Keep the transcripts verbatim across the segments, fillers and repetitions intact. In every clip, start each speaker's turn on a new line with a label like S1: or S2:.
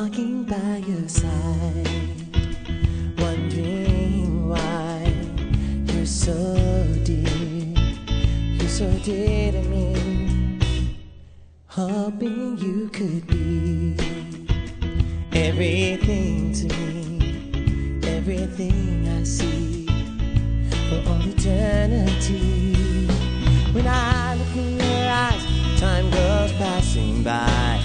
S1: walking by your side, wondering why you're so dear, you're so dear to me, hoping you could be everything to me, everything I see for all eternity. When I look in your eyes, time goes passing by.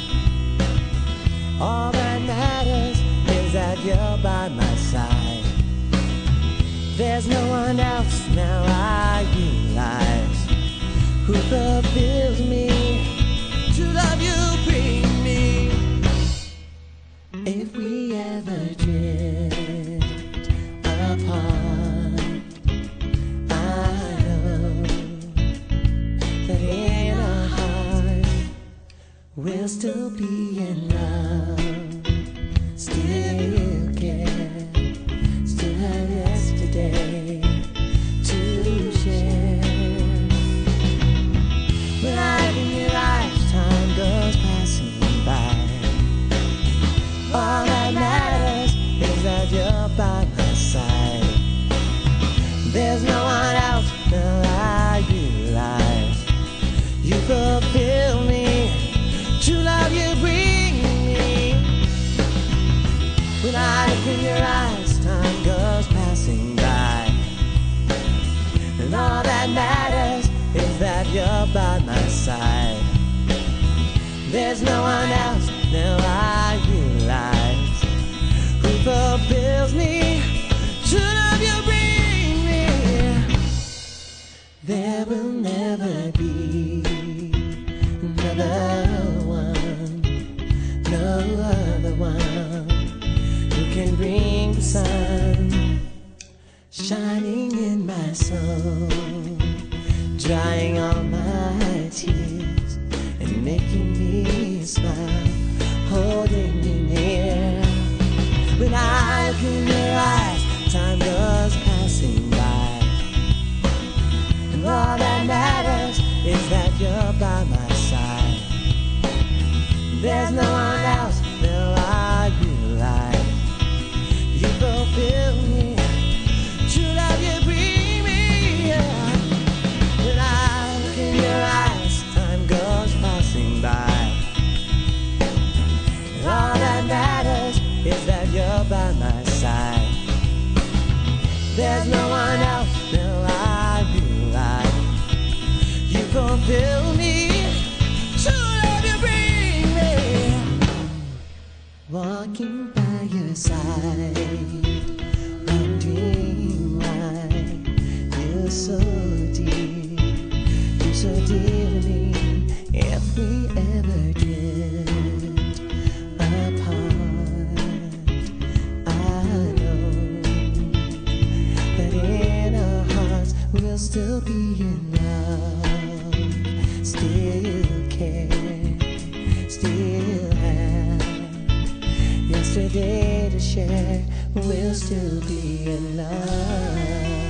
S1: All that matters is that you're by my side. There's no one else, now I realize, who fulfills me. To love you bring me. If we ever drift apart, I know that in our heart we'll still be in love, still care, still have yesterday to share. When I look in your eyes, time goes passing by. All that matters is that you're by my side. There's no one else, now I realize, you fulfill me. True love you bring me. When I look in your eyes, time goes passing by. And all that matters is that you're by my side. There's no one else, now I realize, who fulfills me. True love you bring me. There will never be another one, no other one who can bring the sun shining in my soul, drying all my tears and making me smile, holding me near. When I look in your eyes, time goes passing by. And all that matters is that you're by my side. There's no one else, now I realize, you fulfill me. True love you bring me, yeah. When I look in your eyes, time goes passing by. And all that matters is that you're by my side. There's no one else, now I realize, you fulfill me. True love you bring me. Walking by your side, wondering why you're so dear, you're so dear to me. If we ever drift apart, I know that in our hearts we'll still be in love, still care, still have yesterday to share. We'll still be in love.